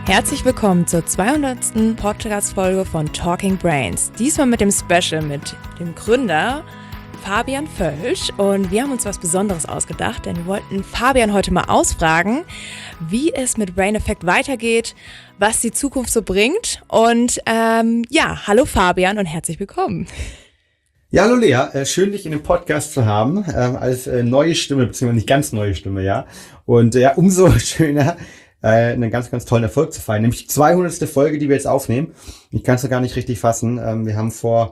Herzlich willkommen zur 200. Podcast-Folge von Talking Brains. Diesmal mit dem Special mit dem Gründer Fabian Völsch. Und wir haben uns was Besonderes ausgedacht, denn wir wollten Fabian heute mal ausfragen, wie es mit Brain Effect weitergeht, was die Zukunft so bringt. Und hallo Fabian und herzlich willkommen. Ja, hallo Lea, schön dich in dem Podcast zu haben, als neue Stimme, beziehungsweise nicht ganz neue Stimme, ja. Und umso schöner, einen ganz, ganz tollen Erfolg zu feiern, nämlich die 200. Folge, die wir jetzt aufnehmen. Ich kann es ja gar nicht richtig fassen. Wir haben vor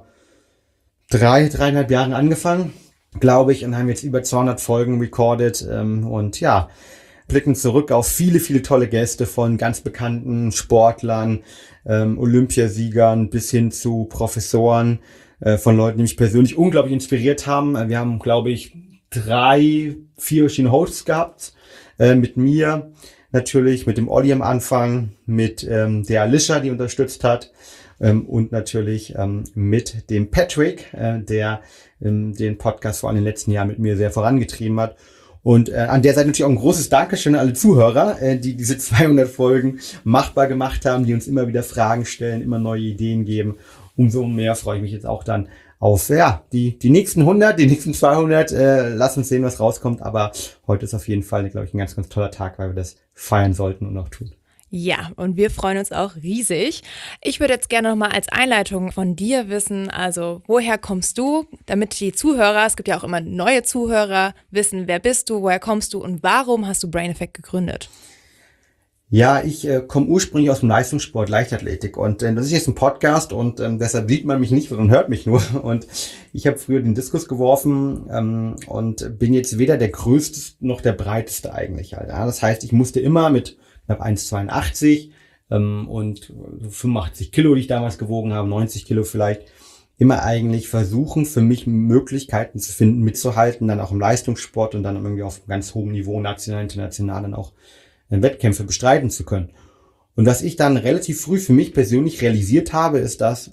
3,5 Jahren angefangen, glaube ich, und haben jetzt über 200 Folgen recorded und ja, blicken zurück auf viele, viele tolle Gäste von ganz bekannten Sportlern, Olympiasiegern bis hin zu Professoren, von Leuten, die mich persönlich unglaublich inspiriert haben. Wir haben, glaube ich, 3, 4 verschiedene Hosts gehabt, mit mir, natürlich mit dem Olli am Anfang, mit der Alicia, die unterstützt hat, und natürlich mit dem Patrick, der den Podcast vor allem in den letzten Jahren mit mir sehr vorangetrieben hat. Und an der Seite natürlich auch ein großes Dankeschön an alle Zuhörer, die diese 200 Folgen machbar gemacht haben, die uns immer wieder Fragen stellen, immer neue Ideen geben. Umso mehr freue ich mich jetzt auch dann auf die nächsten 100, die nächsten 200. Lass uns sehen, was rauskommt. Aber heute ist auf jeden Fall, glaube ich, ein ganz, ganz toller Tag, weil wir das feiern sollten und auch tun. Ja, und wir freuen uns auch riesig. Ich würde jetzt gerne nochmal als Einleitung von dir wissen, also woher kommst du, damit die Zuhörer, es gibt ja auch immer neue Zuhörer, wissen, wer bist du, woher kommst du und warum hast du Brain Effect gegründet? Ja, ich komme ursprünglich aus dem Leistungssport, Leichtathletik und das ist jetzt ein Podcast und deshalb sieht man mich nicht, sondern hört mich nur. Und ich habe früher den Diskus geworfen und bin jetzt weder der Größte noch der Breiteste eigentlich. Halt, ja. Das heißt, ich musste immer mit knapp 1,82 und 85 Kilo, die ich damals gewogen habe, 90 Kilo vielleicht, immer eigentlich versuchen, für mich Möglichkeiten zu finden, mitzuhalten, dann auch im Leistungssport und dann irgendwie auf einem ganz hohem Niveau, national, international, dann auch Wettkämpfe bestreiten zu können. Und was ich dann relativ früh für mich persönlich realisiert habe, ist, dass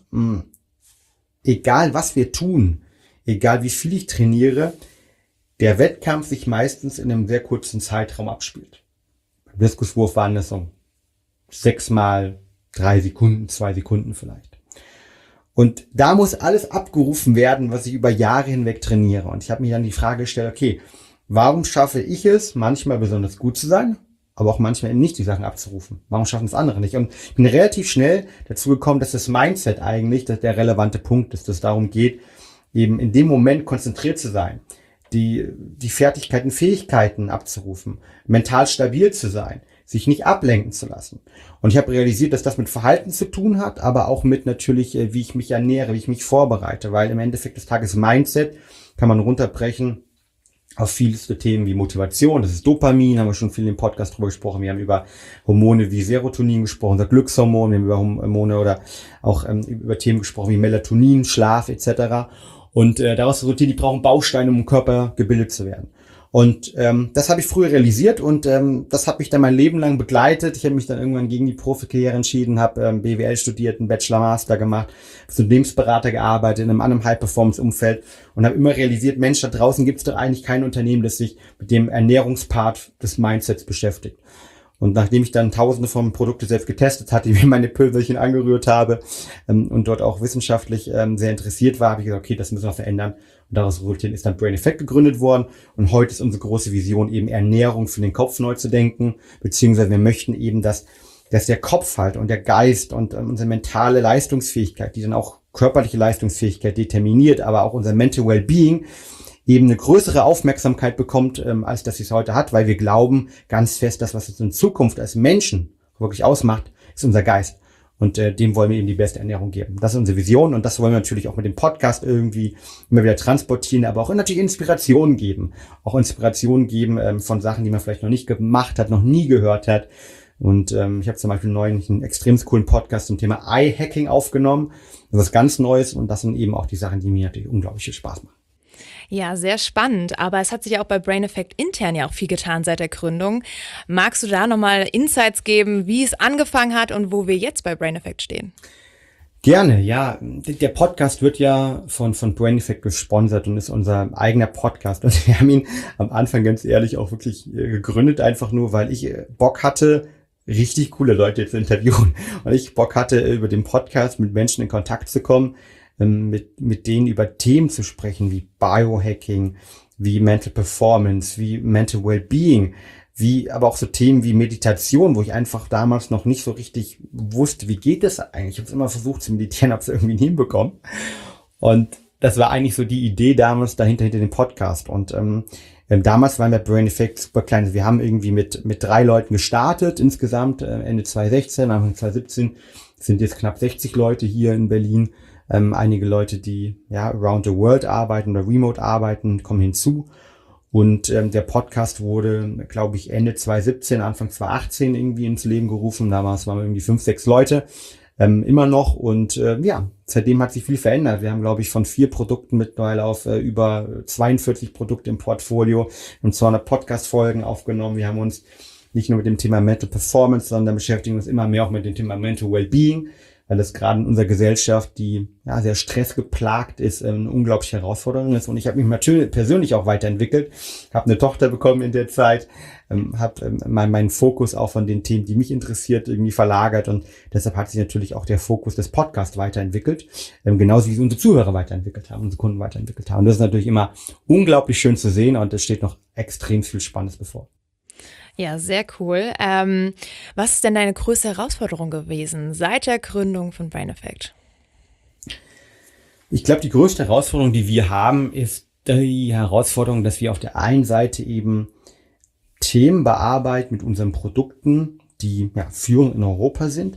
egal was wir tun, egal wie viel ich trainiere, der Wettkampf sich meistens in einem sehr kurzen Zeitraum abspielt. Beim Diskuswurf waren das so 6 mal 3 Sekunden, 2 Sekunden vielleicht. Und da muss alles abgerufen werden, was ich über Jahre hinweg trainiere. Und ich habe mir dann die Frage gestellt, okay, warum schaffe ich es, manchmal besonders gut zu sein, aber auch manchmal eben nicht die Sachen abzurufen? Warum schaffen es andere nicht? Und ich bin relativ schnell dazu gekommen, dass das Mindset eigentlich der relevante Punkt ist, dass es darum geht, eben in dem Moment konzentriert zu sein, die Fertigkeiten, Fähigkeiten abzurufen, mental stabil zu sein, sich nicht ablenken zu lassen. Und ich habe realisiert, dass das mit Verhalten zu tun hat, aber auch mit natürlich, wie ich mich ernähre, wie ich mich vorbereite, weil im Endeffekt des Tages Mindset kann man runterbrechen auf vielste Themen wie Motivation, das ist Dopamin, haben wir schon viel im Podcast drüber gesprochen. Wir haben über Hormone wie Serotonin gesprochen, unser Glückshormon, wir haben über Hormone oder auch über Themen gesprochen wie Melatonin, Schlaf etc. Und daraus resultiert, die brauchen Bausteine, um im Körper gebildet zu werden. Und das habe ich früher realisiert und das hat mich dann mein Leben lang begleitet. Ich habe mich dann irgendwann gegen die Profikarriere entschieden, habe BWL studiert, einen Bachelor, Master gemacht, als Unternehmensberater gearbeitet in einem anderen High-Performance-Umfeld und habe immer realisiert, Mensch, da draußen gibt es doch eigentlich kein Unternehmen, das sich mit dem Ernährungspart des Mindsets beschäftigt. Und nachdem ich dann tausende von Produkten selbst getestet hatte, wie meine Pülverchen angerührt habe und dort auch wissenschaftlich sehr interessiert war, habe ich gesagt, okay, das müssen wir verändern. Und daraus resultiert ist dann Brain Effect gegründet worden. Und heute ist unsere große Vision eben Ernährung für den Kopf neu zu denken. Beziehungsweise wir möchten eben, dass der Kopf halt und der Geist und unsere mentale Leistungsfähigkeit, die dann auch körperliche Leistungsfähigkeit determiniert, aber auch unser Mental Wellbeing, eben eine größere Aufmerksamkeit bekommt, als das es heute hat, weil wir glauben ganz fest, dass was uns in Zukunft als Menschen wirklich ausmacht, ist unser Geist. Und dem wollen wir eben die beste Ernährung geben. Das ist unsere Vision und das wollen wir natürlich auch mit dem Podcast irgendwie immer wieder transportieren, aber auch natürlich Inspiration geben. Auch Inspiration geben von Sachen, die man vielleicht noch nicht gemacht hat, noch nie gehört hat. Und ich habe zum Beispiel neulich einen extrem coolen Podcast zum Thema Eye-Hacking aufgenommen. Das ist ganz Neues und das sind eben auch die Sachen, die mir natürlich unglaublich viel Spaß machen. Ja, sehr spannend. Aber es hat sich ja auch bei Brain Effect intern ja auch viel getan seit der Gründung. Magst du da nochmal Insights geben, wie es angefangen hat und wo wir jetzt bei Brain Effect stehen? Gerne, ja. Der Podcast wird ja von Brain Effect gesponsert und ist unser eigener Podcast. Und wir haben ihn am Anfang ganz ehrlich auch wirklich gegründet, einfach nur, weil ich Bock hatte, richtig coole Leute zu interviewen. Und ich Bock hatte, über den Podcast mit Menschen in Kontakt zu kommen, mit denen über Themen zu sprechen, wie Biohacking, wie Mental Performance, wie Mental Wellbeing, wie aber auch so Themen wie Meditation, wo ich einfach damals noch nicht so richtig wusste, wie geht das eigentlich. Ich habe immer versucht zu meditieren, habe es irgendwie nie hinbekommen. Und das war eigentlich so die Idee damals dahinter, hinter dem Podcast. Und damals waren wir Brain Effect super klein. Also wir haben irgendwie mit 3 Leuten gestartet insgesamt, Ende 2016, Anfang 2017 sind jetzt knapp 60 Leute hier in Berlin. Einige Leute, die around the world arbeiten oder remote arbeiten, kommen hinzu. Und der Podcast wurde, glaube ich, Ende 2017, Anfang 2018 irgendwie ins Leben gerufen. Damals waren wir irgendwie 5, 6 Leute. Immer noch. Und seitdem hat sich viel verändert. Wir haben, glaube ich, von 4 Produkten mittlerweile auf über 42 Produkte im Portfolio und 200 Podcast-Folgen aufgenommen. Wir haben uns nicht nur mit dem Thema Mental Performance, sondern beschäftigen uns immer mehr auch mit dem Thema Mental Wellbeing, weil das gerade in unserer Gesellschaft, die sehr stressgeplagt ist, eine unglaubliche Herausforderung ist. Und ich habe mich natürlich persönlich auch weiterentwickelt, habe eine Tochter bekommen in der Zeit, habe meinen Fokus auch von den Themen, die mich interessiert, irgendwie verlagert. Und deshalb hat sich natürlich auch der Fokus des Podcasts weiterentwickelt, genauso wie unsere Zuhörer weiterentwickelt haben, unsere Kunden weiterentwickelt haben. Und das ist natürlich immer unglaublich schön zu sehen und es steht noch extrem viel Spannendes bevor. Ja, sehr cool. Was ist denn deine größte Herausforderung gewesen seit der Gründung von Brain Effect? Ich glaube, die größte Herausforderung, die wir haben, ist die Herausforderung, dass wir auf der einen Seite eben Themen bearbeiten mit unseren Produkten, die führend in Europa sind,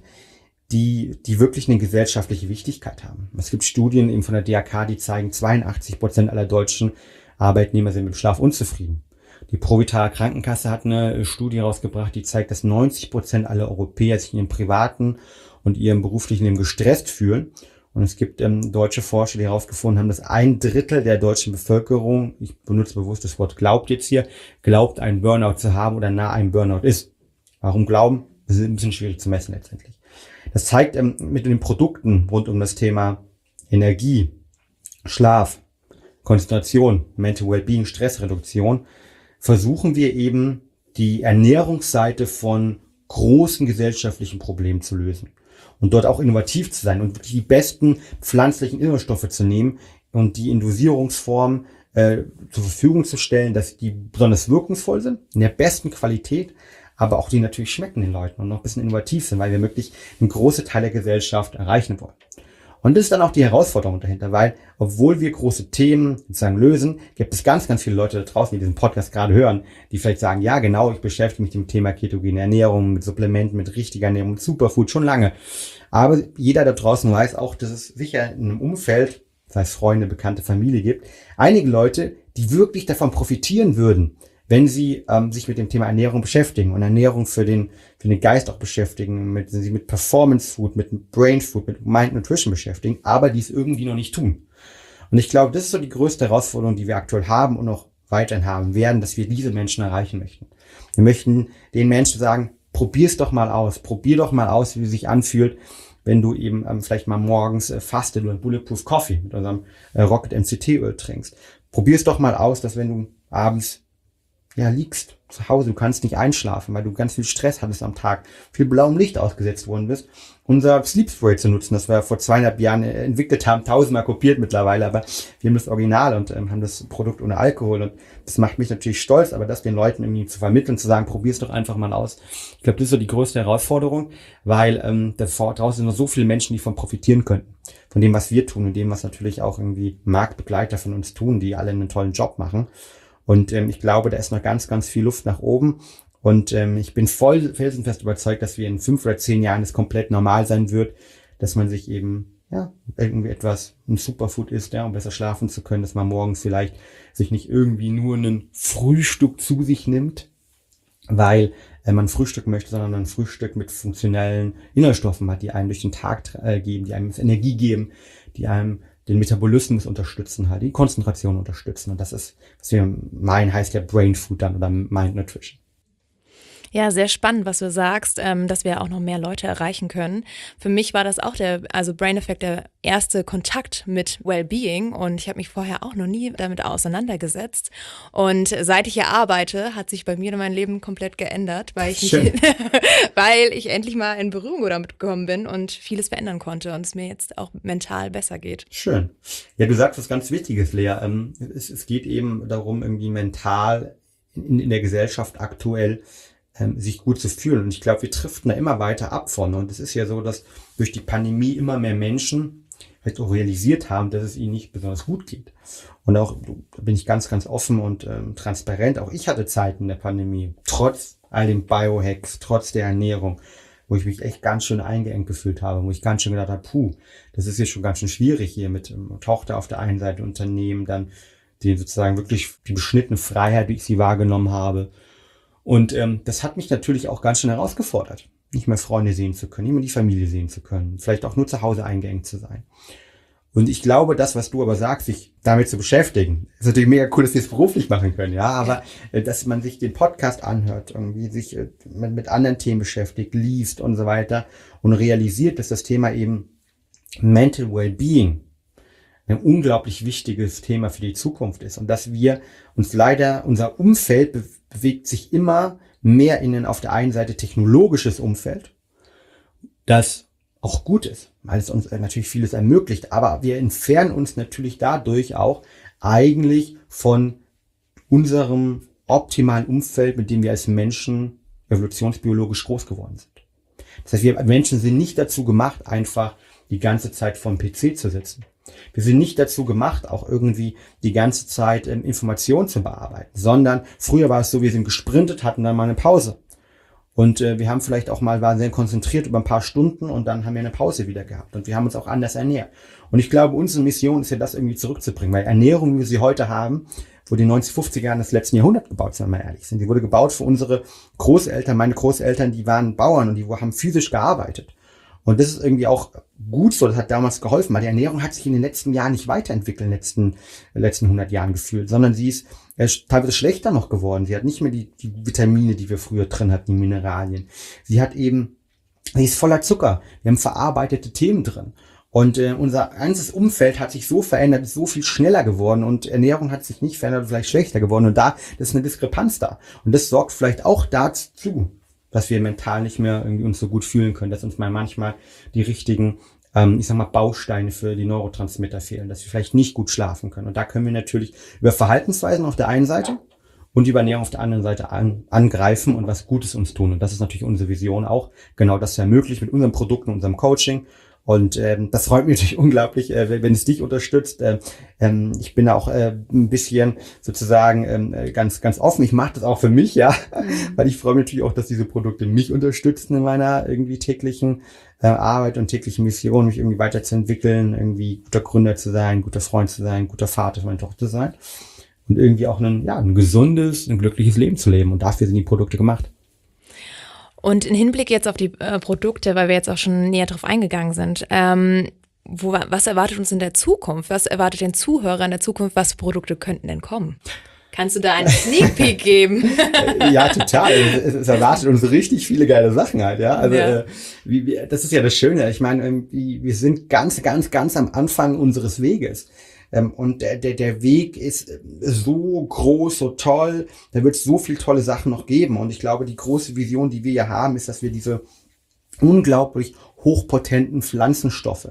die wirklich eine gesellschaftliche Wichtigkeit haben. Es gibt Studien eben von der DAK, die zeigen, 82% aller deutschen Arbeitnehmer sind mit dem Schlaf unzufrieden. Die Pro-Vitale Krankenkasse hat eine Studie rausgebracht, die zeigt, dass 90% aller Europäer sich in ihrem privaten und ihrem beruflichen Leben gestresst fühlen. Und es gibt deutsche Forscher, die herausgefunden haben, dass 1/3 der deutschen Bevölkerung, ich benutze bewusst das Wort glaubt jetzt hier, glaubt, einen Burnout zu haben oder nah einem Burnout ist. Warum glauben? Das ist ein bisschen schwierig zu messen letztendlich. Das zeigt mit den Produkten rund um das Thema Energie, Schlaf, Konzentration, Mental Wellbeing, Stressreduktion, versuchen wir eben die Ernährungsseite von großen gesellschaftlichen Problemen zu lösen und dort auch innovativ zu sein und wirklich die besten pflanzlichen Inhaltsstoffe zu nehmen und die in Dosierungsform zur Verfügung zu stellen, dass die besonders wirkungsvoll sind, in der besten Qualität, aber auch die natürlich schmecken den Leuten und noch ein bisschen innovativ sind, weil wir wirklich einen großen Teil der Gesellschaft erreichen wollen. Und das ist dann auch die Herausforderung dahinter, weil obwohl wir große Themen sozusagen lösen, gibt es ganz, ganz viele Leute da draußen, die diesen Podcast gerade hören, die vielleicht sagen, ja genau, ich beschäftige mich mit dem Thema ketogene Ernährung, mit Supplementen, mit richtiger Ernährung, mit Superfood schon lange. Aber jeder da draußen weiß auch, dass es sicher in einem Umfeld, sei es Freunde, Bekannte, Familie gibt, einige Leute, die wirklich davon profitieren würden, wenn sie sich mit dem Thema Ernährung beschäftigen und Ernährung für den Geist auch beschäftigen, wenn sie mit Performance Food, mit Brain Food, mit Mind Nutrition beschäftigen, aber die es irgendwie noch nicht tun. Und ich glaube, das ist so die größte Herausforderung, die wir aktuell haben und noch weiterhin haben werden, dass wir diese Menschen erreichen möchten. Wir möchten den Menschen sagen, probier doch mal aus, wie es sich anfühlt, wenn du eben vielleicht mal morgens fastet oder Bulletproof Coffee mit unserem Rocket MCT-Öl trinkst. Probier es doch mal aus, dass wenn du abends liegst zu Hause, du kannst nicht einschlafen, weil du ganz viel Stress hattest am Tag, viel blauem Licht ausgesetzt worden bist, unser Sleep Spray zu nutzen, das wir vor 2,5 Jahren entwickelt haben, 1000-mal kopiert mittlerweile, aber wir haben das Original und haben das Produkt ohne Alkohol und das macht mich natürlich stolz, aber das den Leuten irgendwie zu vermitteln, zu sagen, probier's doch einfach mal aus. Ich glaube, das ist so die größte Herausforderung, weil da draußen sind noch so viele Menschen, die davon profitieren könnten, von dem, was wir tun und dem, was natürlich auch irgendwie Marktbegleiter von uns tun, die alle einen tollen Job machen. Und ich glaube, da ist noch ganz, ganz viel Luft nach oben. Und ich bin voll felsenfest überzeugt, dass wir in 5 oder 10 Jahren es komplett normal sein wird, dass man sich eben irgendwie ein Superfood isst, um besser schlafen zu können, dass man morgens vielleicht sich nicht irgendwie nur ein Frühstück zu sich nimmt, weil man frühstücken möchte, sondern ein Frühstück mit funktionellen Inhaltsstoffen hat, die einem durch den Tag geben, die einem Energie geben, die einem den Metabolismus unterstützen, halt die Konzentration unterstützen. Und das ist, was wir meinen, heißt ja Brain Food dann oder Mind Nutrition. Ja, sehr spannend, was du sagst, dass wir auch noch mehr Leute erreichen können. Für mich war das auch also Brain Effect, der erste Kontakt mit Wellbeing, und ich habe mich vorher auch noch nie damit auseinandergesetzt. Und seit ich hier arbeite, hat sich bei mir mein Leben komplett geändert, weil weil ich endlich mal in Berührung damit gekommen bin und vieles verändern konnte und es mir jetzt auch mental besser geht. Schön. Ja, du sagst was ganz Wichtiges, Lea. Es geht eben darum, irgendwie mental in der Gesellschaft aktuell sich gut zu fühlen. Und ich glaube, wir driften da immer weiter ab von. Und es ist ja so, dass durch die Pandemie immer mehr Menschen vielleicht auch realisiert haben, dass es ihnen nicht besonders gut geht. Und auch, da bin ich ganz, ganz offen und transparent. Auch ich hatte Zeiten in der Pandemie, trotz all den Biohacks, trotz der Ernährung, wo ich mich echt ganz schön eingeengt gefühlt habe, wo ich ganz schön gedacht habe, das ist jetzt schon ganz schön schwierig hier mit Tochter auf der einen Seite, Unternehmen, dann die sozusagen wirklich die beschnittene Freiheit, wie ich sie wahrgenommen habe. Und das hat mich natürlich auch ganz schön herausgefordert, nicht mehr Freunde sehen zu können, nicht mehr die Familie sehen zu können, vielleicht auch nur zu Hause eingeengt zu sein. Und ich glaube, das, was du aber sagst, sich damit zu beschäftigen, ist natürlich mega cool, dass wir es beruflich machen können, ja, aber dass man sich den Podcast anhört, irgendwie sich mit anderen Themen beschäftigt, liest und so weiter und realisiert, dass das Thema eben Mental Wellbeing ein unglaublich wichtiges Thema für die Zukunft ist und dass wir uns leider, unser Umfeld bewegt sich immer mehr in ein auf der einen Seite technologisches Umfeld, das auch gut ist, weil es uns natürlich vieles ermöglicht, aber wir entfernen uns natürlich dadurch auch eigentlich von unserem optimalen Umfeld, mit dem wir als Menschen evolutionsbiologisch groß geworden sind. Das heißt, wir Menschen sind nicht dazu gemacht, einfach die ganze Zeit vorm PC zu sitzen. Wir sind nicht dazu gemacht, auch irgendwie die ganze Zeit Informationen zu bearbeiten, sondern früher war es so, wir sind gesprintet, hatten dann mal eine Pause. Und wir haben vielleicht auch mal, waren sehr konzentriert über ein paar Stunden und dann haben wir eine Pause wieder gehabt. Und wir haben uns auch anders ernährt. Und ich glaube, unsere Mission ist ja, das irgendwie zurückzubringen, weil Ernährung, wie wir sie heute haben, wurde in den 1950er Jahren des letzten Jahrhunderts gebaut, wenn wir mal ehrlich sind. Die wurde gebaut für unsere Großeltern. Meine Großeltern, die waren Bauern und die haben physisch gearbeitet. Und das ist irgendwie auch gut so, das hat damals geholfen, weil die Ernährung hat sich in den letzten Jahren nicht weiterentwickelt, in den letzten 100 Jahren gefühlt, sondern sie ist teilweise schlechter noch geworden. Sie hat nicht mehr die Vitamine, die wir früher drin hatten, die Mineralien. Sie ist voller Zucker. Wir haben verarbeitete Themen drin. Und unser ganzes Umfeld hat sich so verändert, ist so viel schneller geworden und Ernährung hat sich nicht verändert, vielleicht schlechter geworden. Und das ist eine Diskrepanz da. Und das sorgt vielleicht auch dazu, dass wir mental nicht mehr irgendwie uns so gut fühlen können, dass uns mal manchmal die richtigen, Bausteine für die Neurotransmitter fehlen, dass wir vielleicht nicht gut schlafen können. Und da können wir natürlich über Verhaltensweisen auf der einen Seite und über Ernährung auf der anderen Seite angreifen und was Gutes uns tun. Und das ist natürlich unsere Vision auch, genau das zu ermöglichen mit unseren Produkten, unserem Coaching. Und das freut mich natürlich unglaublich, wenn es dich unterstützt. Ich bin auch ein bisschen sozusagen ganz, ganz offen. Ich mache das auch für mich, ja, weil ich freue mich natürlich auch, dass diese Produkte mich unterstützen in meiner irgendwie täglichen Arbeit und täglichen Mission, mich irgendwie weiterzuentwickeln, irgendwie guter Gründer zu sein, guter Freund zu sein, guter Vater für meine Tochter zu sein und irgendwie auch ein gesundes, ein glückliches Leben zu leben. Und dafür sind die Produkte gemacht. Und in Hinblick jetzt auf die Produkte, weil wir jetzt auch schon näher drauf eingegangen sind, was erwartet uns in der Zukunft? Was erwartet den Zuhörer in der Zukunft? Was für Produkte könnten denn kommen? Kannst du da einen Sneak Peek geben? Ja, total. Es erwartet uns richtig viele geile Sachen halt, ja. Also ja. Das ist ja das Schöne. Ich meine, wir sind ganz, ganz, ganz am Anfang unseres Weges. Und der Weg ist so groß, so toll, da wird es so viele tolle Sachen noch geben. Und ich glaube, die große Vision, die wir ja haben, ist, dass wir diese unglaublich hochpotenten Pflanzenstoffe,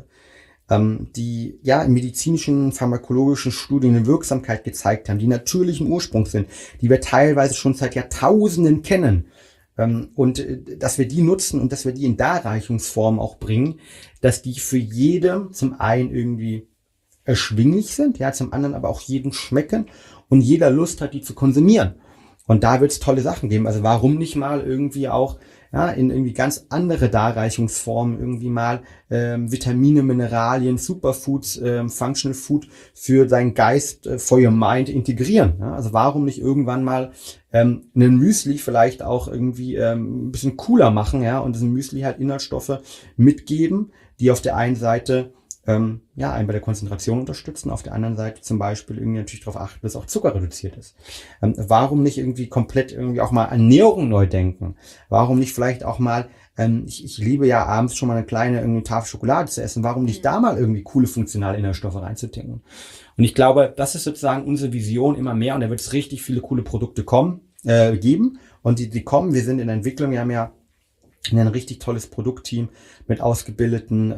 die ja in medizinischen, pharmakologischen Studien eine Wirksamkeit gezeigt haben, die natürlichen Ursprungs sind, die wir teilweise schon seit Jahrtausenden kennen. Und dass wir die nutzen und dass wir die in Darreichungsform auch bringen, dass die für jede zum einen irgendwie erschwinglich sind, ja, zum anderen aber auch jedem schmecken und jeder Lust hat, die zu konsumieren. Und da wird es tolle Sachen geben. Also warum nicht mal irgendwie auch in irgendwie ganz andere Darreichungsformen irgendwie mal Vitamine, Mineralien, Superfoods, Functional Food für deinen Geist, for your mind integrieren. Ja? Also warum nicht irgendwann mal einen Müsli vielleicht auch irgendwie ein bisschen cooler machen, ja, und diesem Müsli halt Inhaltsstoffe mitgeben, die auf der einen Seite einen bei der Konzentration unterstützen. Auf der anderen Seite zum Beispiel irgendwie natürlich darauf achten, dass auch Zucker reduziert ist. Warum nicht irgendwie komplett irgendwie auch mal Ernährung neu denken? Warum nicht vielleicht auch mal, ich liebe ja abends schon mal eine kleine irgendwie Tafel Schokolade zu essen. Warum nicht da mal irgendwie coole funktionale Inhaltsstoffe reinzudenken? Und ich glaube, das ist sozusagen unsere Vision immer mehr und da wird es richtig viele coole Produkte geben und die kommen. Wir sind in der Entwicklung, wir haben ja ein richtig tolles Produktteam mit ausgebildeten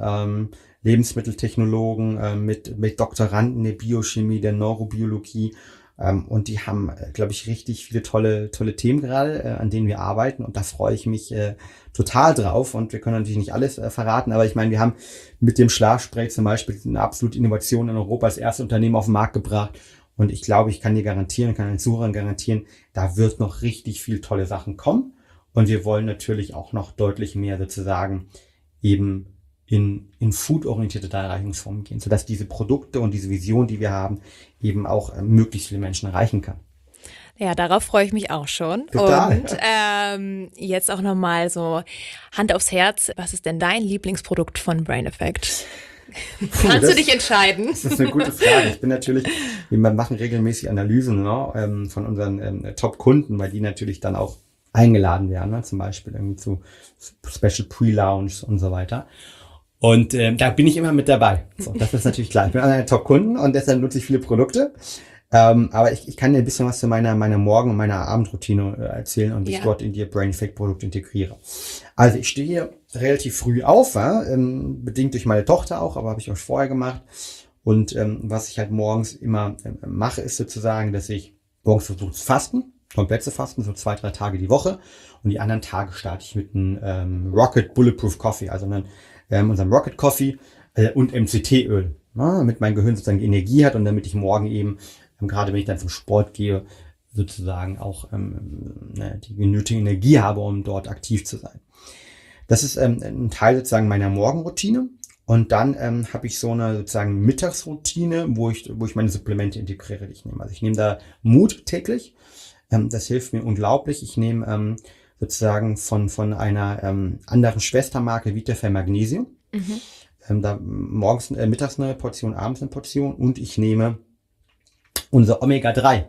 Lebensmitteltechnologen, mit Doktoranden der Biochemie, der Neurobiologie. Und die haben, glaube ich, richtig viele tolle Themen gerade, an denen wir arbeiten. Und da freue ich mich total drauf. Und wir können natürlich nicht alles verraten. Aber ich meine, wir haben mit dem Schlafspray zum Beispiel eine absolute Innovation in Europa als erstes Unternehmen auf den Markt gebracht. Und ich glaube, ich kann dir garantieren, kann den Zuhörern garantieren, da wird noch richtig viel tolle Sachen kommen. Und wir wollen natürlich auch noch deutlich mehr sozusagen eben in food-orientierte Darreichungsformen gehen, sodass diese Produkte und diese Vision, die wir haben, eben auch möglichst viele Menschen erreichen kann. Ja, darauf freue ich mich auch schon. Total. Und jetzt auch nochmal so Hand aufs Herz, was ist denn dein Lieblingsprodukt von Brain Effect? Kannst du dich entscheiden? Das ist eine gute Frage. Ich bin natürlich, wir machen regelmäßig Analysen von unseren Top-Kunden, weil die natürlich dann auch eingeladen werden, zum Beispiel irgendwie zu Special Pre-Launch und so weiter. Und da bin ich immer mit dabei. So, das ist natürlich klar. Ich bin einer der Top-Kunden und deshalb nutze ich viele Produkte. Aber ich kann dir ein bisschen was zu meiner Morgen- und meiner Abendroutine erzählen und wie ich dort in die Brain Effect Produkte integriere. Also ich stehe hier relativ früh auf, bedingt durch meine Tochter auch, aber habe ich auch vorher gemacht. Und was ich halt morgens immer mache, ist sozusagen, dass ich morgens versuche zu fasten, komplett zu fasten, so 2-3 Tage die Woche. Und die anderen Tage starte ich mit einem Rocket Bulletproof Coffee, also unserem Rocket Coffee und MCT-Öl, damit mein Gehirn sozusagen Energie hat und damit ich morgen eben, gerade wenn ich dann zum Sport gehe, sozusagen auch die nötige Energie habe, um dort aktiv zu sein. Das ist ein Teil sozusagen meiner Morgenroutine. Und dann habe ich so eine sozusagen Mittagsroutine, wo ich meine Supplemente integriere, die ich nehme. Also ich nehme da Mut täglich. Das hilft mir unglaublich. Ich nehme sozusagen von einer anderen Schwestermarke Vitafer Magnesium. Da mittags eine Portion, abends eine Portion. Und ich nehme unser Omega-3.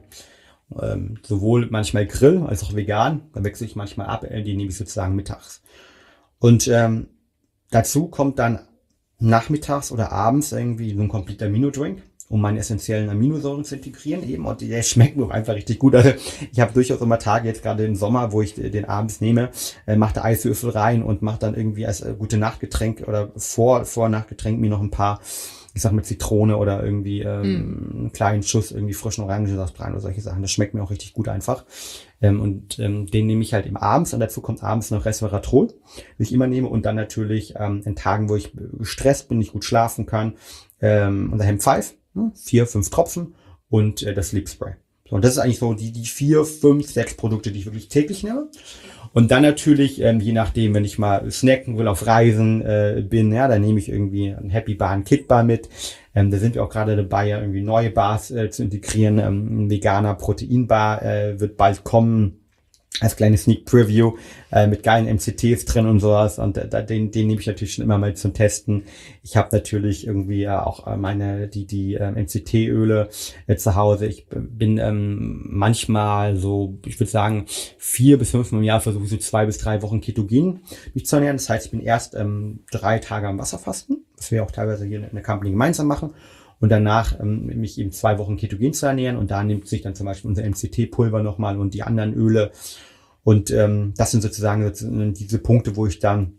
Sowohl manchmal Grill als auch vegan. Da wechsle ich manchmal ab. Die nehme ich sozusagen mittags. Und dazu kommt dann nachmittags oder abends irgendwie so ein kompletter Amino-Drink, um meine essentiellen Aminosäuren zu integrieren eben. Und der schmeckt mir auch einfach richtig gut. Also ich habe durchaus immer Tage, jetzt gerade im Sommer, wo ich den abends nehme, mache da Eiswürfel rein und mache dann irgendwie als gute Nachtgetränk oder vor Nachtgetränk mir noch ein paar, ich sag mit Zitrone oder irgendwie einen kleinen Schuss irgendwie frischen Orangensaft rein oder solche Sachen. Das schmeckt mir auch richtig gut einfach. Den nehme ich halt eben abends und dazu kommt abends noch Resveratrol, das ich immer nehme und dann natürlich in Tagen, wo ich gestresst bin, nicht gut schlafen kann, unser Hemp 5, 4-5 Tropfen und das Sleep Spray. So, und das ist eigentlich so die 4, 5, 6 Produkte, die ich wirklich täglich nehme. Und dann natürlich, je nachdem, wenn ich mal snacken will, auf Reisen bin, dann nehme ich irgendwie ein Happy Bar, ein Kid Bar mit. Da sind wir auch gerade dabei, ja irgendwie neue Bars zu integrieren. Ein veganer Proteinbar wird bald kommen. Als kleine Sneak Preview mit geilen MCTs drin und sowas. Und den nehme ich natürlich schon immer mal zum Testen. Ich habe natürlich irgendwie auch die MCT-Öle zu Hause. Ich bin manchmal so, ich würde sagen, 4 bis 5 Mal im Jahr versuche ich so 2 bis 3 Wochen ketogen mich zu ernähren. Das heißt, ich bin erst 3 Tage am Wasserfasten, was wir auch teilweise hier in der Company gemeinsam machen. Und danach mich eben 2 Wochen ketogen zu ernähren. Und da nimmt sich dann zum Beispiel unser MCT-Pulver nochmal und die anderen Öle. Und das sind sozusagen diese Punkte, wo ich dann,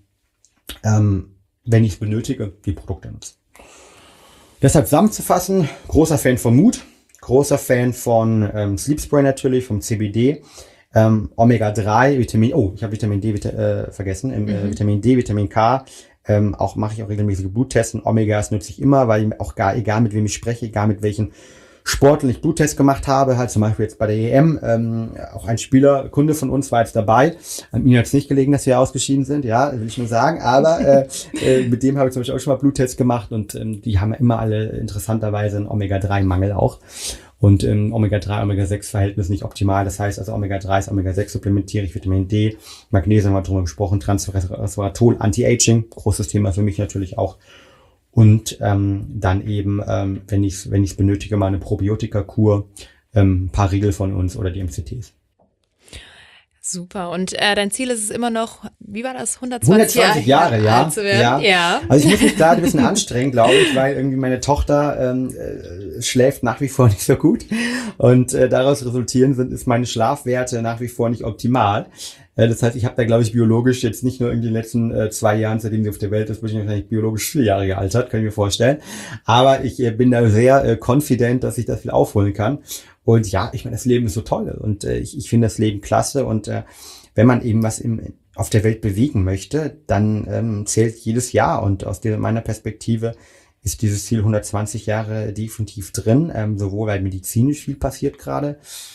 wenn ich es benötige, die Produkte nutze. Deshalb zusammenzufassen, großer Fan von Mut, großer Fan von Sleep Spray natürlich, vom CBD, Omega-3, ich habe Vitamin D vergessen, Vitamin D, Vitamin K, mache ich auch regelmäßige Bluttests und Omegas nutze ich immer, weil auch egal mit wem ich spreche, egal mit welchen Sportlern ich Bluttests gemacht habe, halt zum Beispiel jetzt bei der EM, auch ein Kunde von uns war jetzt dabei. An ihm hat es nicht gelegen, dass wir ausgeschieden sind, ja, will ich nur sagen, aber mit dem habe ich zum Beispiel auch schon mal Bluttests gemacht und die haben immer alle interessanterweise einen Omega-3-Mangel auch. Und Omega-3, Omega-6-Verhältnis nicht optimal. Das heißt also Omega-3 ist Omega-6 supplementiere ich, Vitamin D, Magnesium haben wir drüber gesprochen, Resveratrol, Anti-Aging, großes Thema für mich natürlich auch. Und dann eben, wenn ich es benötige, mal eine Probiotika-Kur, ein paar Riegel von uns oder die MCTs. Super. Und dein Ziel ist es immer noch, wie war das, 120 Jahre, ja. alt zu werden? Ja. Also ich muss mich da ein bisschen anstrengen, glaube ich, weil irgendwie meine Tochter schläft nach wie vor nicht so gut und daraus resultieren ist meine Schlafwerte nach wie vor nicht optimal. Das heißt, ich habe da, glaube ich, biologisch jetzt nicht nur irgendwie in den letzten 2 Jahren, seitdem sie auf der Welt ist, bin ich wahrscheinlich biologisch 4 Jahre gealtert, kann ich mir vorstellen. Aber ich bin da sehr confident, dass ich das viel aufholen kann. Und ja, ich meine, das Leben ist so toll und ich finde das Leben klasse und wenn man eben was auf der Welt bewegen möchte, dann zählt jedes Jahr und aus meiner Perspektive ist dieses Ziel 120 Jahre definitiv drin, sowohl weil medizinisch viel passiert gerade.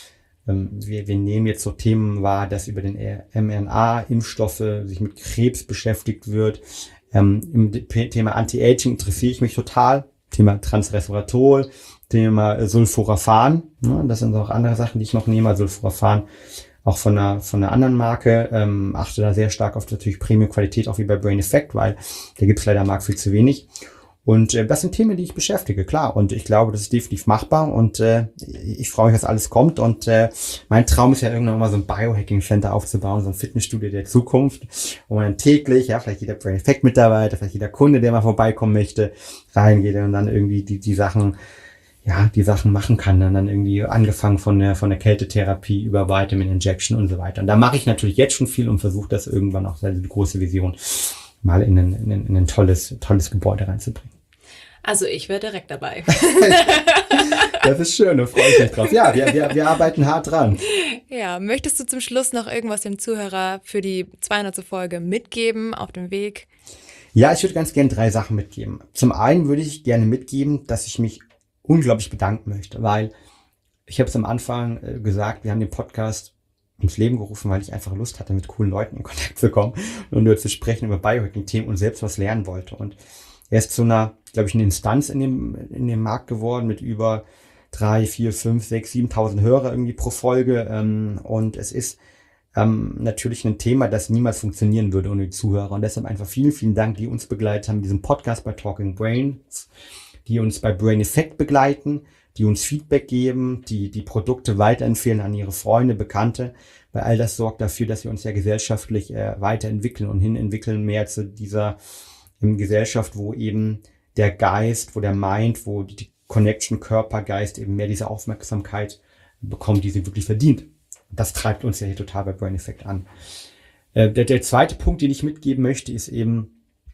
Wir nehmen jetzt so Themen wahr, dass über den mRNA-Impfstoffe sich mit Krebs beschäftigt wird. Im Thema Anti-Aging interessiere ich mich total. Thema Transresveratrol, Thema Sulforaphan. Ne? Das sind auch andere Sachen, die ich noch nehme. Sulforaphan auch von einer anderen Marke. Achte da sehr stark auf natürlich Premium-Qualität, auch wie bei Brain Effect, weil da gibt's leider am Markt viel zu wenig. Und das sind Themen, die ich beschäftige, klar. Und ich glaube, das ist definitiv machbar. Und ich freue mich, dass alles kommt. Und mein Traum ist ja irgendwann mal so ein Biohacking-Center aufzubauen, so ein Fitnessstudio der Zukunft, wo man dann täglich, ja, vielleicht jeder Brain Effect-Mitarbeiter, vielleicht jeder Kunde, der mal vorbeikommen möchte, reingeht und dann irgendwie die Sachen machen kann. Dann irgendwie angefangen von der Kältetherapie über Vitamin Injection und so weiter. Und da mache ich natürlich jetzt schon viel und versuche das irgendwann auch, also die große Vision, mal in ein tolles Gebäude reinzubringen. Also ich wäre direkt dabei. Das ist schön, da freue ich mich drauf. Ja, wir arbeiten hart dran. Ja, möchtest du zum Schluss noch irgendwas dem Zuhörer für die 200. Folge mitgeben auf dem Weg? Ja, ich würde ganz gerne 3 Sachen mitgeben. Zum einen würde ich gerne mitgeben, dass ich mich unglaublich bedanken möchte, weil ich habe es am Anfang gesagt, wir haben den Podcast ins Leben gerufen, weil ich einfach Lust hatte, mit coolen Leuten in Kontakt zu kommen und nur zu sprechen über Biohacking-Themen und selbst was lernen wollte. Und er ist zu einer, glaube ich, eine Instanz in dem Markt geworden mit über 3, 4, 5, 6, 7.000 Hörer irgendwie pro Folge. Und es ist natürlich ein Thema, das niemals funktionieren würde ohne die Zuhörer. Und deshalb einfach vielen, vielen Dank, die uns begleitet haben, diesen Podcast bei Talking Brains, die uns bei Brain Effect begleiten, die uns Feedback geben, die Produkte weiterempfehlen an ihre Freunde, Bekannte, weil all das sorgt dafür, dass wir uns ja gesellschaftlich weiterentwickeln und hinentwickeln mehr zu dieser Gesellschaft, wo eben der Geist, wo der Mind, wo die Connection Körper-Geist eben mehr diese Aufmerksamkeit bekommt, die sie wirklich verdient. Das treibt uns ja hier total bei Brain Effect an. Der zweite Punkt, den ich mitgeben möchte, ist eben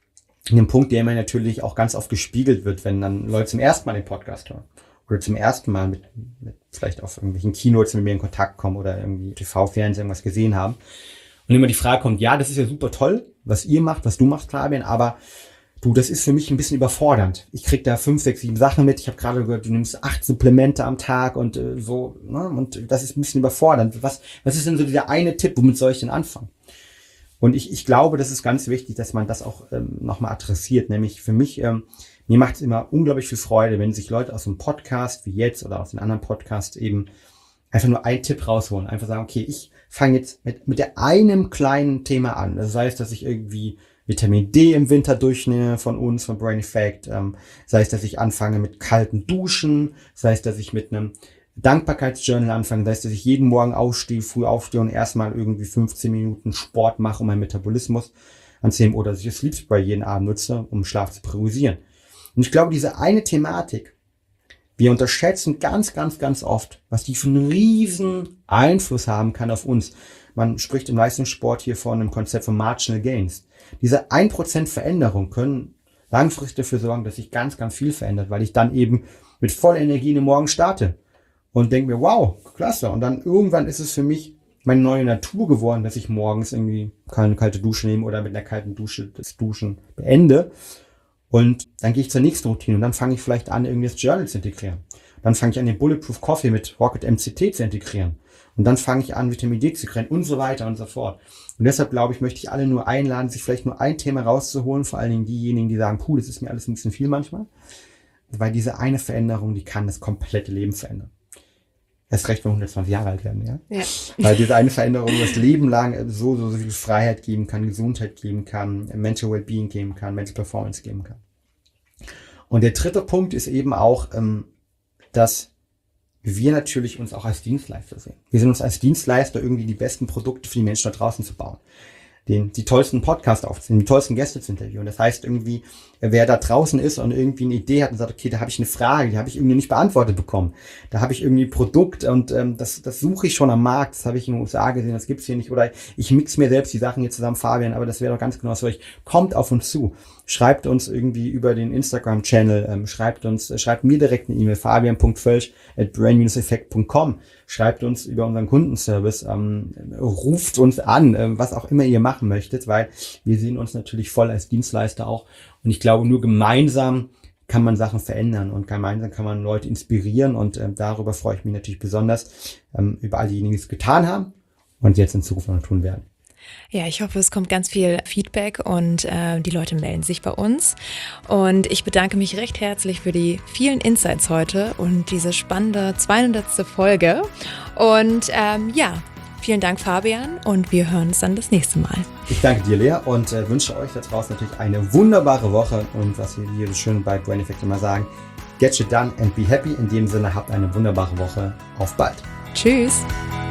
ein Punkt, der mir natürlich auch ganz oft gespiegelt wird, wenn dann Leute zum ersten Mal den Podcast hören oder zum ersten Mal mit vielleicht auf irgendwelchen Keynotes mit mir in Kontakt kommen oder irgendwie TV, Fernsehen irgendwas gesehen haben. Und immer die Frage kommt, ja, das ist ja super toll, was ihr macht, was du machst, Fabian, aber du, das ist für mich ein bisschen überfordernd. Ich krieg da 5, 6, 7 Sachen mit. Ich habe gerade gehört, du nimmst 8 Supplemente am Tag und so, ne? Und das ist ein bisschen überfordernd. Was ist denn so dieser eine Tipp, womit soll ich denn anfangen? Und ich glaube, das ist ganz wichtig, dass man das auch nochmal adressiert. Nämlich für mich, mir macht es immer unglaublich viel Freude, wenn sich Leute aus einem Podcast wie jetzt oder aus den anderen Podcasts eben einfach nur einen Tipp rausholen. Einfach sagen, okay, ich fange jetzt mit der einem kleinen Thema an. Das heißt, dass ich irgendwie Vitamin D im Winter durchnehme von uns, von Brain Effect. Sei es, dass ich anfange mit kalten Duschen. Sei es, dass ich mit einem Dankbarkeitsjournal anfange. Sei es, dass ich jeden Morgen früh aufstehe und erstmal irgendwie 15 Minuten Sport mache, um meinen Metabolismus anzuheben. Oder dass ich das Sleep Spray jeden Abend nutze, um Schlaf zu priorisieren. Und ich glaube, diese eine Thematik, wir unterschätzen ganz, ganz, ganz oft, was die für einen riesen Einfluss haben kann auf uns. Man spricht im Leistungssport hier von einem Konzept von Marginal Gains. Diese 1% Veränderung können langfristig dafür sorgen, dass sich ganz, ganz viel verändert, weil ich dann eben mit voller Energie in den Morgen starte und denke mir, wow, klasse. Und dann irgendwann ist es für mich meine neue Natur geworden, dass ich morgens irgendwie keine kalte Dusche nehme oder mit einer kalten Dusche das Duschen beende. Und dann gehe ich zur nächsten Routine und dann fange ich vielleicht an, irgendwie das Journal zu integrieren. Dann fange ich an, den Bulletproof Coffee mit Rocket MCT zu integrieren. Und dann fange ich an, Vitamin D zu kriegen und so weiter und so fort. Und deshalb, glaube ich, möchte ich alle nur einladen, sich vielleicht nur ein Thema rauszuholen, vor allen Dingen diejenigen, die sagen, das ist mir alles ein bisschen viel manchmal. Weil diese eine Veränderung, die kann das komplette Leben verändern. Erst recht, wenn wir 120 Jahre alt werden, ja? Weil diese eine Veränderung das Leben lang so viel Freiheit geben kann, Gesundheit geben kann, Mental Wellbeing geben kann, Mental Performance geben kann. Und der dritte Punkt ist eben auch, dass wir natürlich uns auch als Dienstleister sehen. Wir sehen uns als Dienstleister, irgendwie die besten Produkte für die Menschen da draußen zu bauen. Die tollsten Podcasts aufzunehmen, die tollsten Gäste zu interviewen. Das heißt irgendwie, wer da draußen ist und irgendwie eine Idee hat und sagt, okay, da habe ich eine Frage, die habe ich irgendwie nicht beantwortet bekommen. Da habe ich irgendwie ein Produkt und das suche ich schon am Markt, das habe ich in den USA gesehen, das gibt's hier nicht. Oder ich mix mir selbst die Sachen hier zusammen, Fabian, aber das wäre doch ganz genau so. Kommt auf uns zu, schreibt uns irgendwie über den Instagram-Channel, schreibt mir direkt eine E-Mail, fabian.völsch@brain-effekt.com. Schreibt uns über unseren Kundenservice, ruft uns an, was auch immer ihr machen möchtet, weil wir sehen uns natürlich voll als Dienstleister auch. Und ich glaube, nur gemeinsam kann man Sachen verändern und gemeinsam kann man Leute inspirieren. Und darüber freue ich mich natürlich besonders, über all diejenigen, die es getan haben und jetzt in Zukunft noch tun werden. Ja, ich hoffe, es kommt ganz viel Feedback und die Leute melden sich bei uns. Und ich bedanke mich recht herzlich für die vielen Insights heute und diese spannende 200. Folge. Und vielen Dank, Fabian, und wir hören uns dann das nächste Mal. Ich danke dir, Lea, und wünsche euch da draußen natürlich eine wunderbare Woche. Und was wir hier so schön bei Brain Effect immer sagen, get shit done and be happy. In dem Sinne, habt eine wunderbare Woche. Auf bald. Tschüss.